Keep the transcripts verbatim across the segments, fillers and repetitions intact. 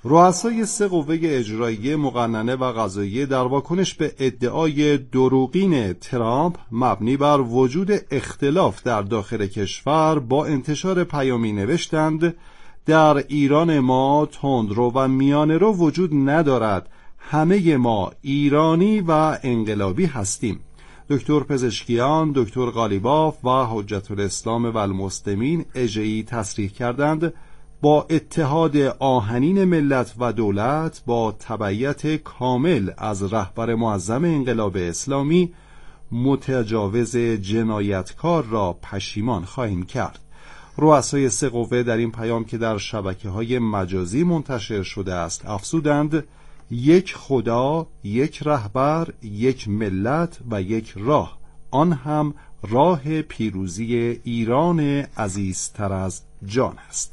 رؤسای سه قوه اجرایی مقننه و قضاییه در واکنش به ادعای دروغین ترامپ مبنی بر وجود اختلاف در داخل کشور با انتشار پیامی نوشتند در ایران ما تندرو و میانه‌رو وجود ندارد، همه ما ایرانی و انقلابی هستیم. دکتر پزشکیان، دکتر قالیباف و حجت الاسلام و المسلمین اژه‌ای تصریح کردند با اتحاد آهنین ملت و دولت با تبعیت کامل از رهبر معظم انقلاب اسلامی متجاوز جنایتکار را پشیمان خواهیم کرد. رؤسای سه قوه در این پیام که در شبکه‌های مجازی منتشر شده است افزودند یک خدا، یک رهبر، یک ملت و یک راه، آن هم راه پیروزی ایران عزیزتر از جان است.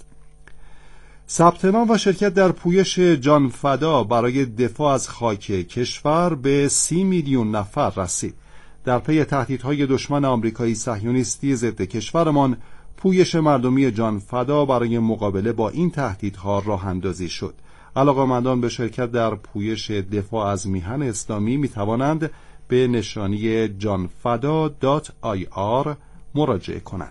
ثبت نام و شرکت در پویش جان فدا برای دفاع از خاک کشور به سی میلیون نفر رسید. در پی تهدیدهای دشمن آمریکایی صهیونیستی ضد کشورمان، پویش مردمی جان فدا برای مقابله با این تهدیدها راه اندازی شد. علاقه‌مندان به شرکت در پویش دفاع از میهن اسلامی می توانند به نشانی جانفدا دات آی آر مراجعه کنند.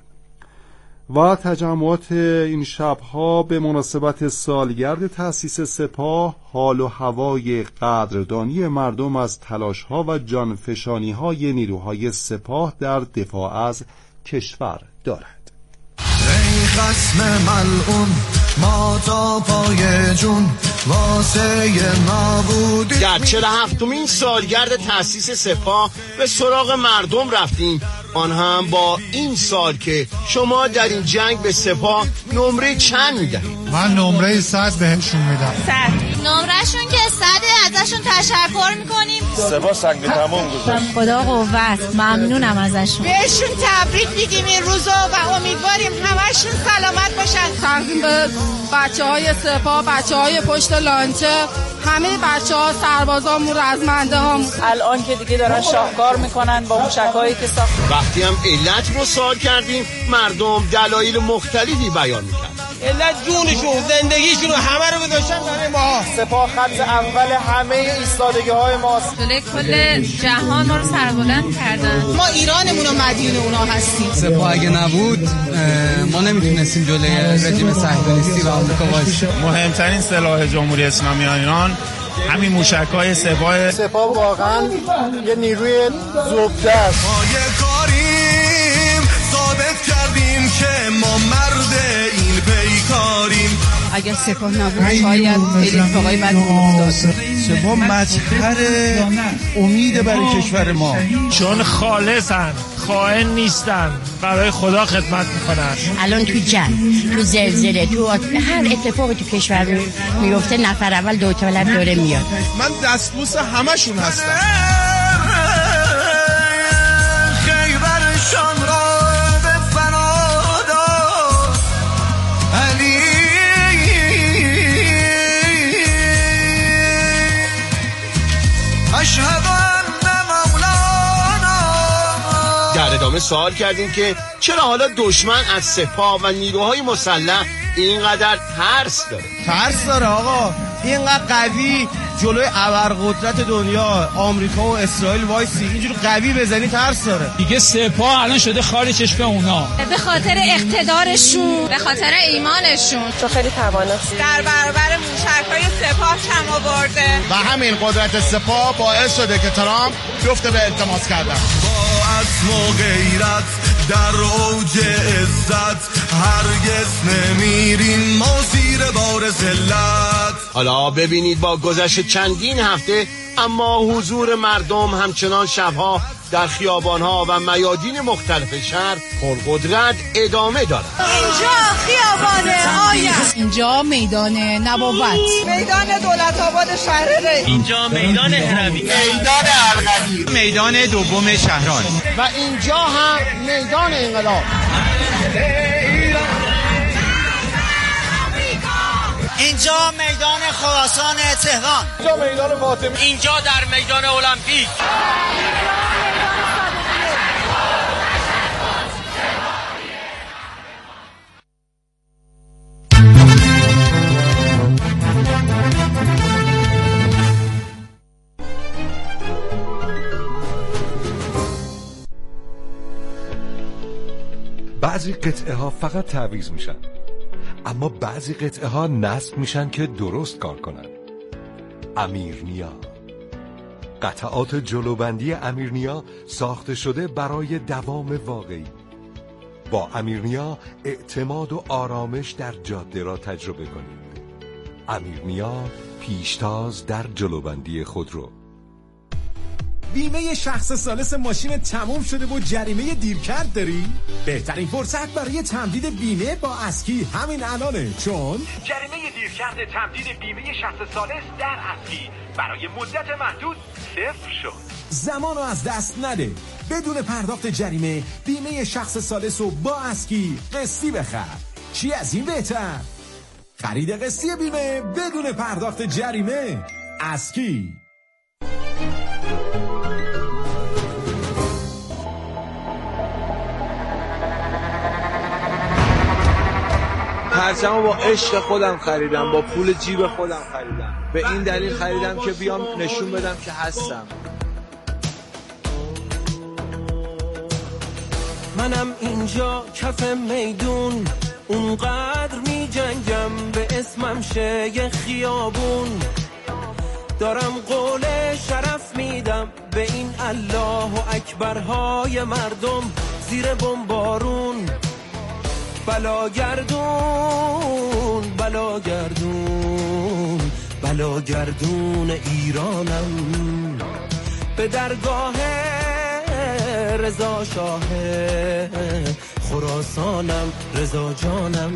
و تجمعات این شبها به مناسبت سالگرد تأسیس سپاه حال و هوای قدردانی مردم از تلاش‌ها و جانفشانی‌های نیروهای سپاه در دفاع از کشور دارد. ای خصم ملعون ما تا پای جون واسه نابودی. در چهل و هفتمین سالگرد تأسیس سپاه به سراغ مردم رفتیم، آن هم با این سال که شما در این جنگ به سپاه نمره چند میدهید؟ من نمره صد بهشون میدم. صد. نمرهشون که صده، ازشون تشکر میکنیم. سپاه سنگ تمام گذاشت. خدا قوت، ممنونم ازشون. بهشون تبریک میگیم این روزا و امیدواریم همشون سلامت باشن. تقدیم به بچه های سپاه، بچه های پشت لانچه، همه بچه ها سربازامون، رزمنده هامون الان که دیگه دارن شاهکار میکنن با موشکایی که ساخت. وقتی هم علت رو سوال کردیم مردم دلایل مختلفی بیان میکردن. علت جونشون، زندگیشون همه رو گذاشتن برای ما. سپاه خط اول همه ایستادگی های ماست. جلوی کل جهان ما رو سربلند کردن. ما ایرانمون و مدیون اونا هستیم. سپاه اگه نبود ما نمیتونستیم جلوی رژیم صهیونیستی و آمریکا وایسیم. مهمترین سلاح جمهوری اسلامی ایران همین موشک‌های سپاه. سپاه واقعا یه نیروی زوبده است. ما یه کاریم ثابت کردیم که ما مرد این پیکاریم. اگر سپاه نبود شاید خیلی اتفاقای بدی می‌افتاد. سپاه مظهر امید برای کشور ما، چون خالصن، خائن نیستن، برای خدا خدمت میکنن. الان تو جنگ، تو زلزله، تو هر اتفاقی تو کشور میفته نفر اول دولت داره میاد. من دستبوس همشون هستم. خیبرشان را به فنادا علی. اشهد ان مولانا. در ادامه سوال کردیم که چرا حالا دشمن از سپاه و نیروهای مسلح اینقدر ترس داره؟ ترس داره آقا، اینقدر قوی جلوی ابرقدرت دنیا آمریکا و اسرائیل وایسی، اینجوری قوی بزنی ترس داره دیگه. سپاه الان شده خال چشم اونا به خاطر اقتدارشون، به خاطر ایمانشون، چون خیلی توانست در برابر موشک‌های سپاه کم آورده و همین قدرت سپاه باعث شده که ترامپ بیفته به التماس کردن. با عزم و غیرت در اوج عزت هرگز نمیریم ما زیر بار ذلت. حالا ببینید با گذشت چندین هفته اما حضور مردم همچنان شبها در خیابانها و میادین مختلف شهر پرقدرت ادامه دارد. اینجا خیابان آیت، اینجا میدان نبوت، میدان دولت آباد شهر ری، اینجا میدان هروی، میدان ارغوی، میدان دوم شهران و اینجا هم میدان انقلاب. اینجا میدان خراسان تهران، اینجا میدان فاطمی، اینجا در میدان المپیک. بعضی قطعه ها فقط تعویض میشن، اما بعضی قطعه ها نصب میشن که درست کار کنن. امیرنیا، قطعات جلوبندی امیرنیا ساخته شده برای دوام واقعی. با امیرنیا اعتماد و آرامش در جاده را تجربه کنید. امیرنیا، پیشتاز در جلوبندی خودرو. بیمه شخص ثالث ماشین تموم شده و جریمه دیرکرد داری؟ بهترین فرصت برای تمدید بیمه با اسکی همین الانه، چون جریمه دیرکرد تمدید بیمه شخص ثالث در اسکی برای مدت محدود صفر شد. زمانو از دست نده. بدون پرداخت جریمه بیمه شخص ثالث رو با اسکی قسطی بخر. چی از این بهتر؟ خرید قسطی بیمه بدون پرداخت جریمه. اسکی. پرچمو با عشق خودم خریدم، با پول جیب خودم خریدم. به این دلیل خریدم که بیام نشون بدم که هستم. منم اینجا کف میدون، اونقدر می جنگم به اسمم شه یه خیابون. دارم قول شرف میدم به این الله و اکبرهای مردم زیر بمبارون. بلاگردون بلاگردون بلاگردون ایرانم، به درگاه رضا شاه خراسانم، رضا جانم.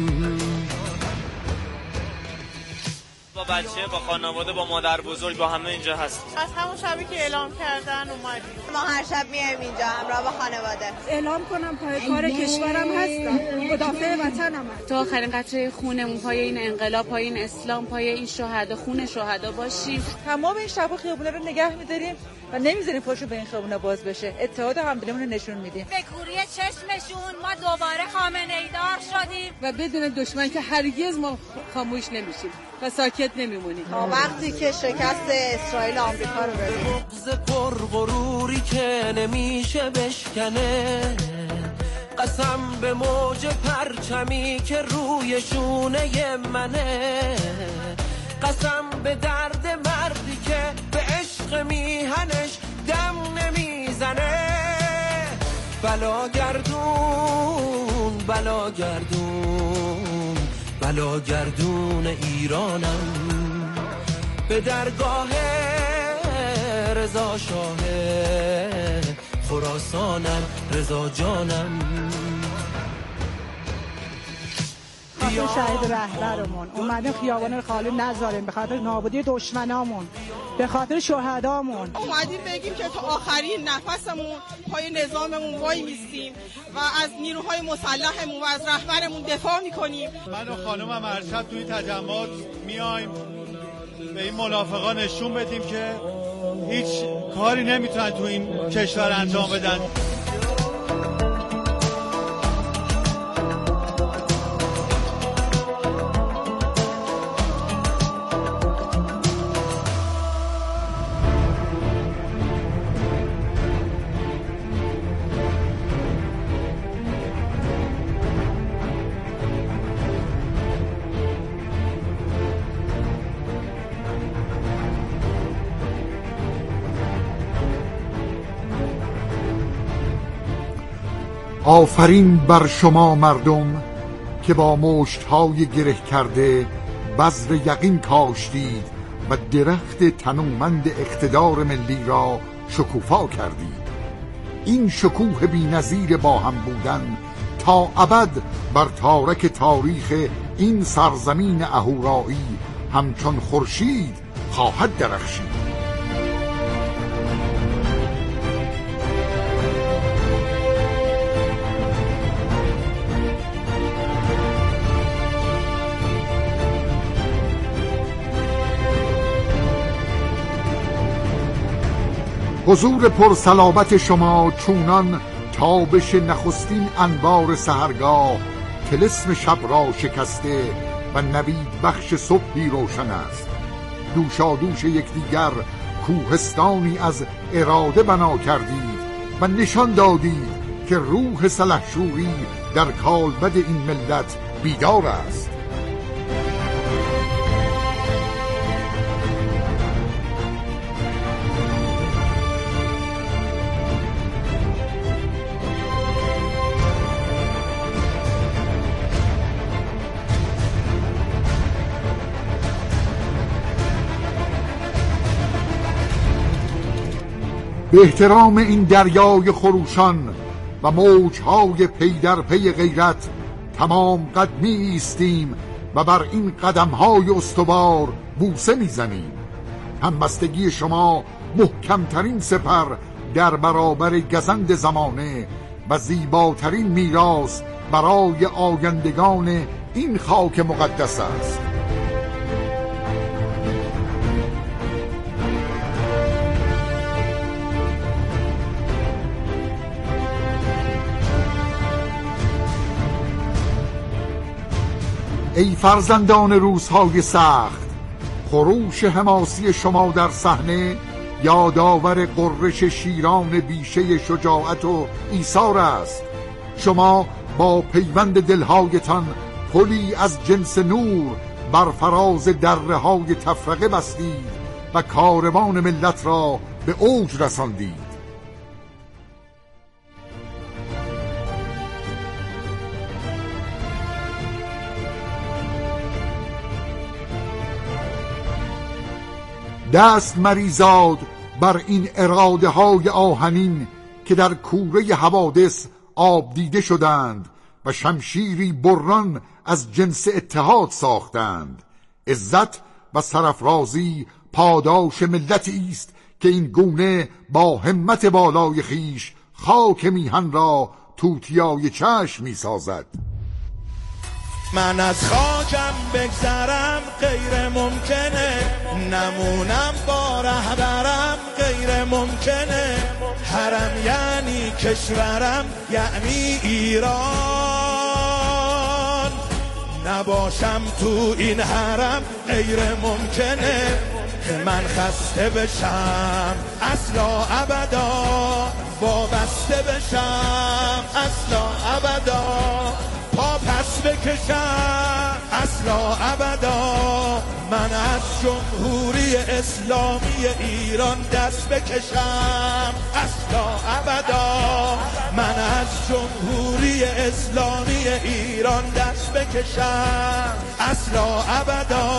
با بچه، با خانواده، با مادر بزرگ، با همه اینجا هست. از همون شبی که اعلام کردن اومدیم. ما هر شب میایم اینجا همراه با خانواده. اعلام کنم پای کار کشورم هستم، مدافع وطنم. تا آخرین قطره خونمون پای این انقلاب، پای این اسلام، پای این شهدا، خون شهدا باشیم. تمام این شبا خیابونا رو نگه می‌داریم و نمیذاریم پاشو به این خیابونا باز بشه. اتحاد همدلیمون رو نشون میدیم. به کوری چشمشون ما دوباره خامنه‌ای دار شدیم و بدون دشمن که هرگز ما خاموش نمیشیم و ساکت نمیمونیم تا وقتی که شکست اسرائیل آمریکا رو ببینیم. بغض پرغروری که نمیشه بشکنه، قسم به موج پرچمی که روی شونه منه، قسم به درد مردی که به عشق میهنش دم نمیزنه. بلاگردون بلاگردون بلاگردون ایرانم، به درگاه رضا شاه خراسانم، رضا جانم. خاطر شهید رهبرمون اومدیم خیابان رو خالی نذاریم، به خاطر نابودی دشمنامون، به خاطر شهدامون اومدیم بگیم که تا آخرین نفسمون پای نظاممون وای میستیم و از نیروهای مسلحمون و از رهبرمون دفاع میکنیم. من و خانومم هر شب توی تجمعات میایم به این منافقا نشون بدیم که هیچ کاری نمیتونن تو این کشور انجام بدن. آفرین بر شما مردم که با مشت‌های گره کرده بذر یقین کاشتید و درخت تنومند اقتدار ملی را شکوفا کردید. این شکوه بی‌نظیر با هم بودن تا ابد بر تارک تاریخ این سرزمین اهورایی همچون خورشید خواهد درخشید. حضور پرصلابت شما چونان تابش نخستین انوار سحرگاه طلسم شب را شکسته و نوید بخش صبحی روشن است. دوشادوش یکدیگر کوهستانی از اراده بنا کردید و نشان دادید که روح سلحشوری در کالبد این ملت بیدار است. به احترام این دریای خروشان و موجهای پی در پی غیرت تمام قد می ایستیم و بر این قدمهای استوار بوسه می زنیم. همبستگی شما محکمترین سپر در برابر گزند زمانه و زیباترین میراث برای آیندگان این خاک مقدس است. ای فرزندان روزهای سخت، خروش حماسی شما در صحنه یادآور غرش شیران بیشه شجاعت و ایثار است. شما با پیوند دلهایتان پلی از جنس نور بر فراز دره‌های تفرقه بستید و کاروان ملت را به اوج رساندید. دست مریزاد بر این اراده های آهنین که در کوره حوادث آب دیده شدند و شمشیری بران از جنس اتحاد ساختند. عزت و سرافرازی پاداش ملتی است که این گونه با همت بالای خیش خاک میهن را توتیای چشم می سازد. من از خاکم بگذرم غیر ممکنه، نمونم با رهبرم غیر ممکنه. حرم یعنی کشورم یعنی ایران، نباشم تو این حرم غیر ممکنه. من خسته بشم اصلا ابدا، وابسته بشم اصلا ابدا، پا پس بکشم اصلا ابدا. من از جمهوری اسلامی ایران دست بکشم اصلا ابدا. من از جمهوری اسلامی ایران دست بکشم اصلا ابدا.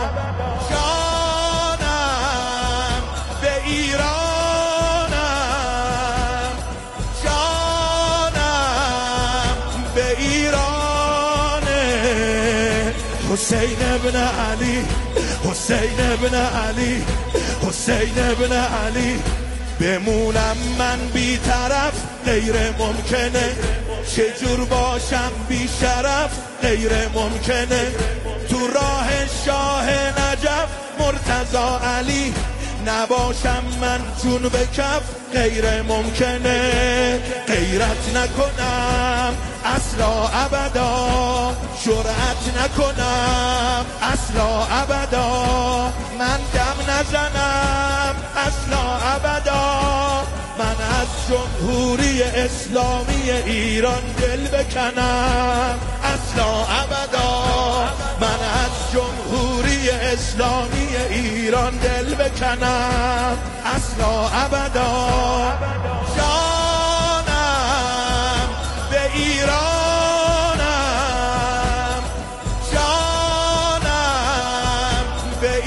جانم به ایرانم، جانم به ایرانه. حسین ابن علی، حسین ابن علی، حسین ابن علی. بمونم من بی طرف غیر ممکنه، چجور باشم بی شرف غیر ممکنه. تو راه شاه نجف مرتضی علی نباشم من چون به کف غیر ممکنه. غیرت نکنم اصلا ابدا، جرأت نکنم اصلا ابدا. من دم نزنم اصلا ابدا. من از جمهوری اسلامی ایران دل بکنم اصلا ابدا. من از جمهوری اسلامی ایران دل بکنم اصلا ابدا. جانم به ایرانم، جانم به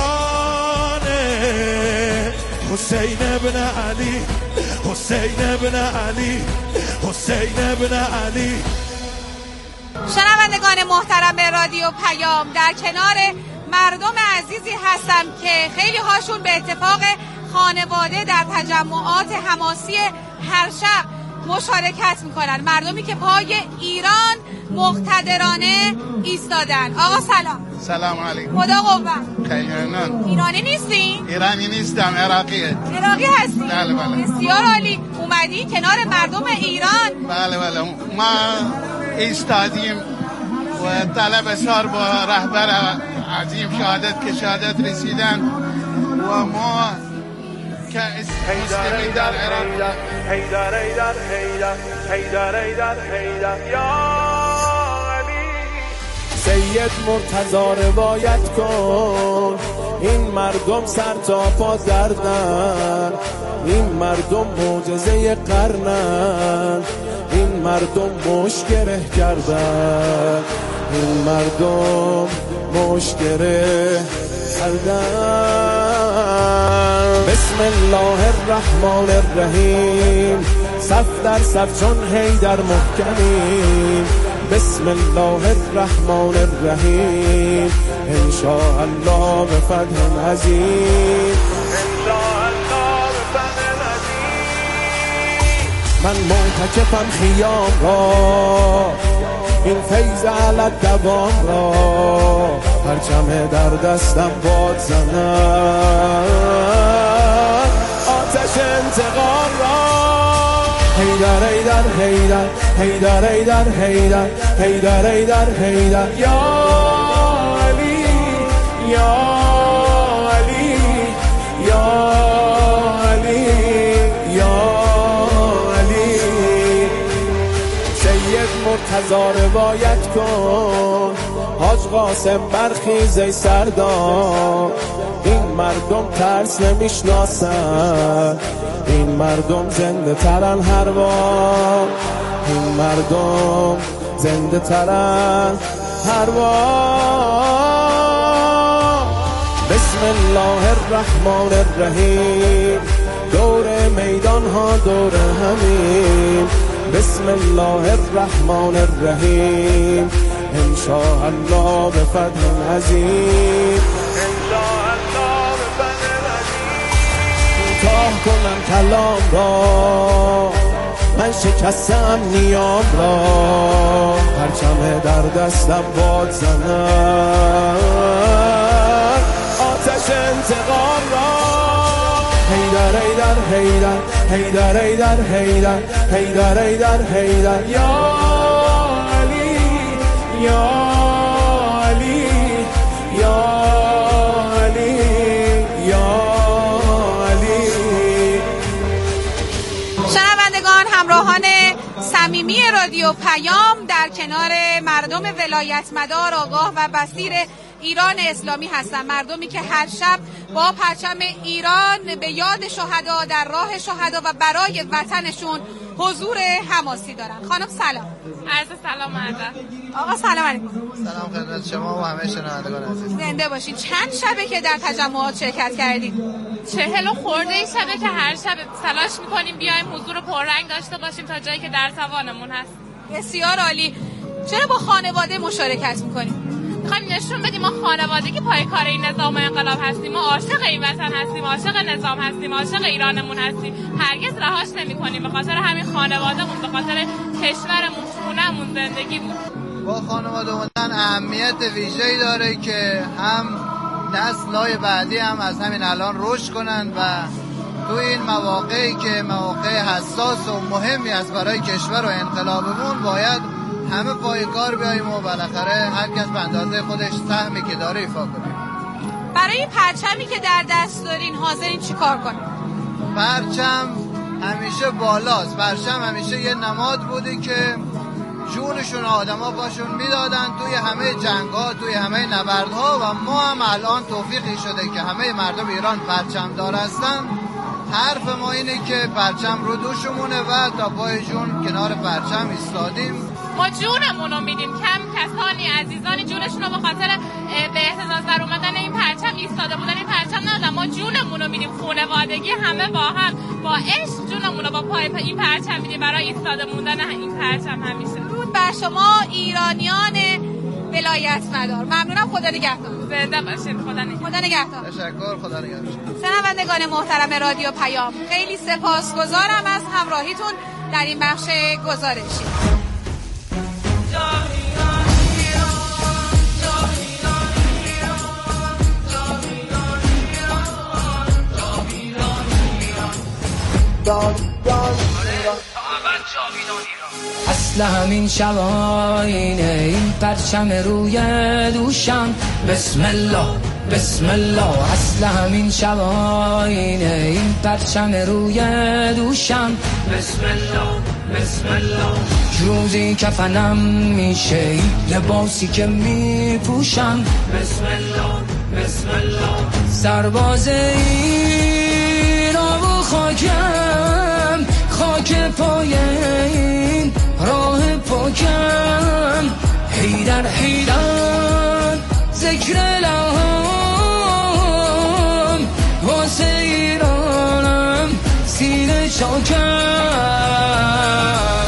ایرانه. حسین ابن علی، حسین ابن علی، حسین ابن علی. شنوندگان محترم رادیو پیام، در کنار مردم عزیزی هستم که خیلی هاشون به اتفاق خانواده در تجمعات حماسی هر شب مشارکت میکنن. مردمی که پای ایران مقتدرانه ایستادن. آقا سلام. سلام علیکم. خدا قوت. خیلی ممنون. ایرانی نیستی؟ ایرانی نیستم، عراقیه. عراقی هستی؟ بله بله. بسیار عالی. اومدی کنار مردم ایران؟ بله بله. ما ایستادیم و طلب سار با رهبر عظیم شهادت که شهادت رسیدن و ما که مسلمین در عراق. حیدر حیدر حیدر حیدر حیدر حیدر یا علی. سید مرتضی روایت کن این مردم سر تا پا دردن، این مردم معجزه قرنن، این مردم مشکره کردن، این مردم مشکره کردن. بسم الله الرحمن الرحیم صف در صف چون حیدر محکمیم. بسم الله الرحمن الرحیم انشاءالله به فتح عظیم. انشاءالله به فتح عظیم. من معتکفم خیام را این فیض علت دوام را، پرچم در دستم باد زنم آتش انتقام را. حیدر حیدر حیدر حیدر حیدر حیدر حیدر حیدر حیدر یا علی یا علی یا علی یا علی. سید مرتضی روایت کن حاج قاسم برخیز ای سردار، این مردم ترس نمیشناسن، این مردم زنده ترن هر بار، این مردم زنده ترن هر بار. بسم الله الرحمن الرحیم دور میدان ها دور همین. بسم الله الرحمن الرحیم انشاءالله به فتح عظیم. انشاءالله به فتح عظیم. کوتاه کنم کلام را من شکستم نیام را، پرچم در دستم باد زنم آتش انتقام را. حیدر حیدر حیدر حیدر حیدر حیدر حیدر حیدر حیدر یا علی یا علی یا علی یا علی. شنوندگان همراهان صمیمی رادیو پیام در کنار مردم ولایت مدار آگاه و بصیر ایران اسلامی هستن، مردمی که هر شب با پرچم ایران به یاد شهدا در راه شهدا و برای وطنشون حضور حماسی دارن. خانم سلام. عرض سلام ادب. آقا سلام علیکم. سلام خدمت شما و همه شنوندگان عزیز. زنده باشین. چند شبه که در تجمعات شرکت کردید؟ چهل و خورده ای شبه که هر شب تلاش میکنیم بیایم حضور پررنگ داشته باشیم تا جایی که در توانمون هست. بسیار عالی. چرا با خانواده مشارکت میکنیم؟ میخوایم نشون بدیم ما خانوادگی پای کار این نظام و انقلاب هستیم، ما عاشق این وطن هستیم، عاشق نظام هستیم، عاشق ایرانمون هستیم، هرگز رهاش نمی‌کنیم. به خاطر همین خانواده‌مون، به خاطر کشورمون، خونه‌مون زندگی بود. با خانواده بودن اهمیت ویژه‌ای داره که هم نسل‌های بعدی هم از همین الان رشد کنن و تو این مواقعی که مواقع حساس و مهمی است برای کشور و انقلابمون باید همه پای کار بیاییم و بالاخره هر کس به اندازه خودش سهمی که داره ایفا کنه. برای پرچمی که در دست دارین حاضرین چی کار کنیم؟ پرچم همیشه بالاست، پرچم همیشه یه نماد بوده که جونشون آدما باشون میدادن توی همه جنگ‌ها، توی همه نبردها و ما هم الان توفیقی شده که همه مردم ایران پرچم دار هستن. حرف ما اینه که پرچم رو دوشمونه و تا پای جون کنار پرچم ایستادیم. ما جونمون رو میدیم، کم کسانی عزیزانی جونشون رو به خاطر به اهتزاز در اومدن این پرچم ایستاده بودن این پرچم ندادن. ما جونمون رو میدیم، خانوادگی همه با هم با عشق جونمون رو با پای این پرچم میدیم برای ایستاده موندن این پرچم همیشه. درود بر شما ایرانیان ولایت مدار. ممنونم. خدا نگهدار. زنده باشید. خدا نگهدار. خدا نگهدار. تشکر. خدا نگهدار. شنوندگان محترم رادیو پیام، خیلی سپاسگزارم از همراهیتون در این بخش گزارشی. اصل همین شواینه این پرچم روی دوشم. بسم الله بسم الله. اصل همین شب آینه این پرچم روی دوشم. بسم الله بسم الله. روزی کفنم میشه این لباسی که میپوشم. بسم الله بسم الله. سرباز ایران و خاکم، خاک پای این راه پاکم. حیدر حیدر ذکر لهم واسه ایرانم سینه چاکم.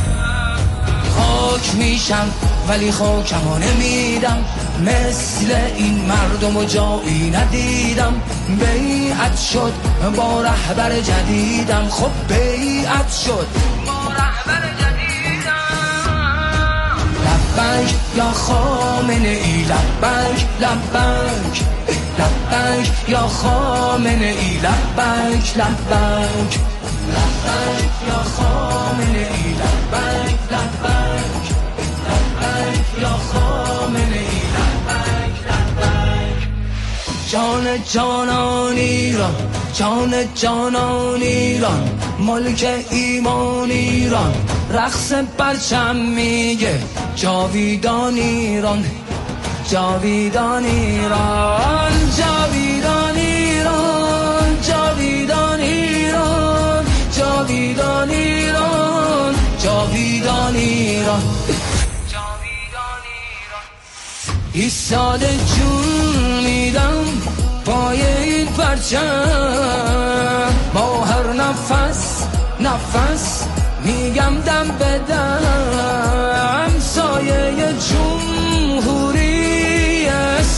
خاک میشم ولی خاکمو نمیدم، مثل این مردم و جایی ندیدم. بیعت شد با رهبر جدیدم، خب بیعت شد با رهبر جدیدم. لبک یا خامنه ای، لبک لبک لبک یا خامنه ای، لبک لبک لبک یا خامنه ای، لبک لبک لبک یا خامنه ای، لبک لبک. جان جانان ایران، جان جانان ایران، ملک ایمان ایران. رقص پرچم میگه جاویدان ایران، جاویدان ایران، جاویدان ایران، جاویدان ایران، جاویدان ایران، جاویدان ایران. ایستاده جون میدم پای این پرچم، با هر نفس نفس میگم دم بدم. سایه جمهوری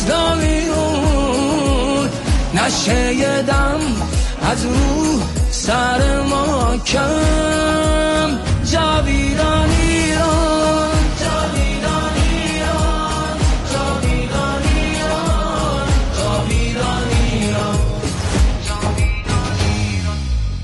اسلامیون نشه دم از رو سر ما کم. جاویدان ایران، جاویدان ایران، جاویدان ایران، جاویدان ایران، جاویدان ایران.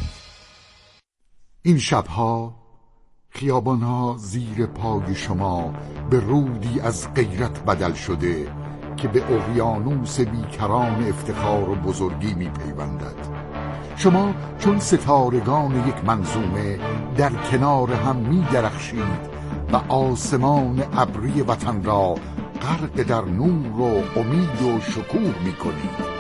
این شبها خیابانها زیر پای شما به رودی از غیرت بدل شده که به اقیانوس بیکران افتخار و بزرگی می پیوندد. شما چون ستارگان یک منظومه در کنار هم می درخشید و آسمان ابری وطن را غرق در نور و امید و شکوه می کنید.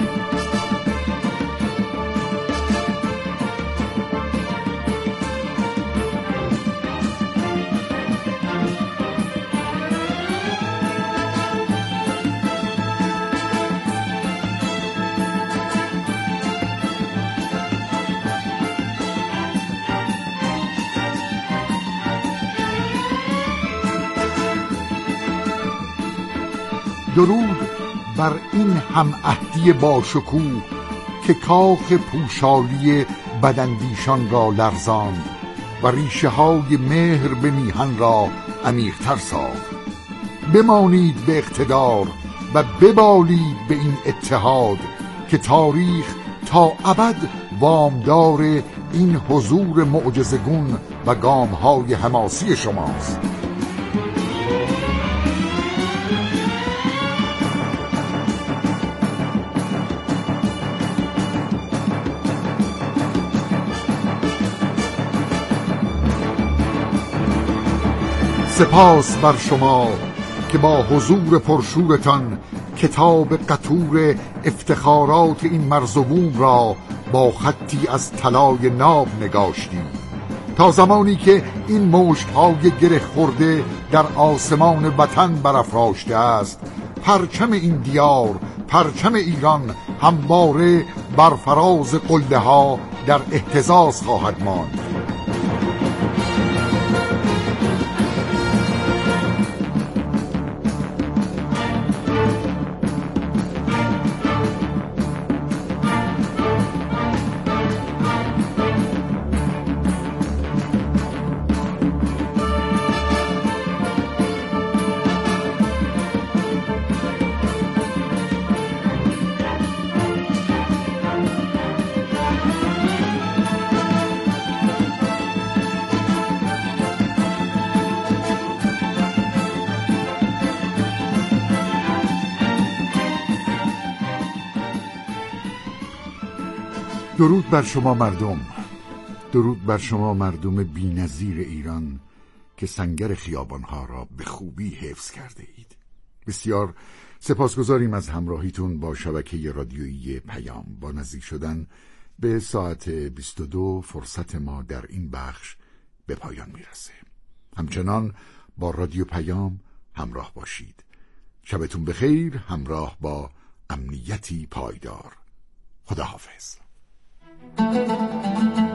درود بر این هم عهدی باشکوه که کاخ پوشالی بداندیشان را لرزاند و ریشه های مهر به میهن را عمیق‌تر ساخت. بمانید به اقتدار و ببالید به این اتحاد که تاریخ تا ابد وامدار این حضور معجزه‌گون و گام‌های حماسی شماست. سپاس بر شما که با حضور پرشورتان کتاب قطور افتخارات این مرز و بوم را با خطی از طلای ناب نگاشتید تا زمانی که این مشت‌های گره خورده در آسمان وطن برافراشته است. پرچم این دیار، پرچم ایران همواره بر فراز قله ها در اهتزاز خواهد ماند. درود بر شما مردم، درود بر شما مردم بی‌نظیر ایران که سنگر خیابانها را به خوبی حفظ کرده اید. بسیار سپاسگزاریم از همراهیتون با شبکه رادیویی پیام. با نزدیک شدن به ساعت بیست و دو فرصت ما در این بخش به پایان میرسه. همچنان با رادیو پیام همراه باشید. شبتون بخیر، همراه با امنیتی پایدار. خداحافظ.